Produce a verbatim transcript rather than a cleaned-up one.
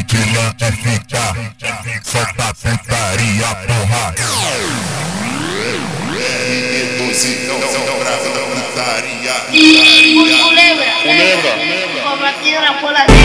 Vila F K, solta putaria, porra. R doze, não, não, bravo da putaria. E o lembra? O lembra? Como aqui na cola